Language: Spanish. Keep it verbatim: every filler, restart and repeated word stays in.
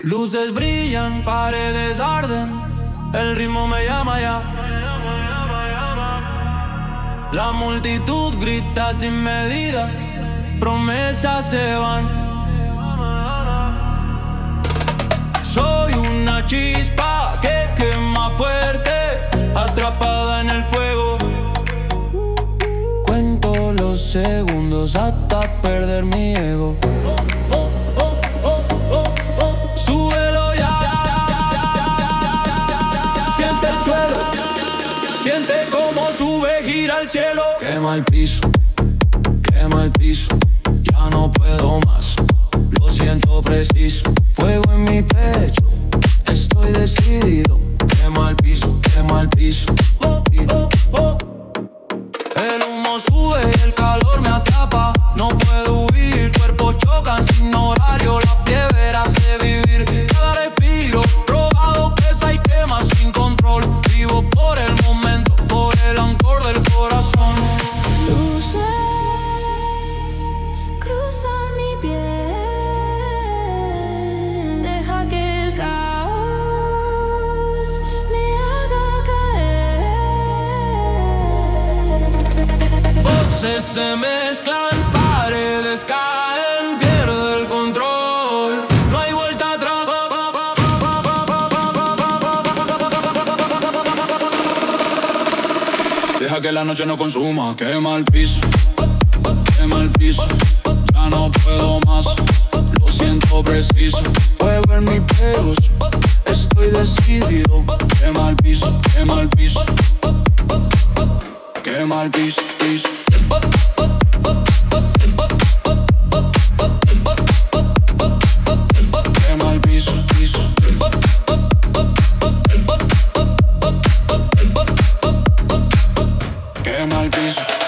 Luces brillan, paredes arden, el ritmo me llama ya. La multitud grita sin medida, promesas se van. Soy una chispa que quema fuerte, atrapada en el fuego. Cuento los segundos hasta perder mi ego. Súbelo ya, siente el suelo, siente cómo sube, gira el cielo. Quema el piso, quema el piso, ya no puedo más. Lo siento preciso, fuego en mi pecho, estoy decidido. Quema el piso, quema el piso, oh, oh, oh. El humo sube y el calor me atrapa. No puedo huir, cuerpos chocan sin horario. La fiebre hace vivir cada respiro. Robado pesa y quema sin control. Vivo por el momento, por el ancor del corazón. Luces cruzan mi piel. Deja que el caos me haga caer. Voces se mezclan, paredes caen, pierde el control. No hay vuelta atrás. Deja que la noche no consuma. Quema el piso, quema el piso, ya no puedo más. Lo siento preciso, fuego en mis pelos, estoy decidido. Quema el piso, quema el piso, quema el piso, piso. Quema el piso, piso. Quema el piso.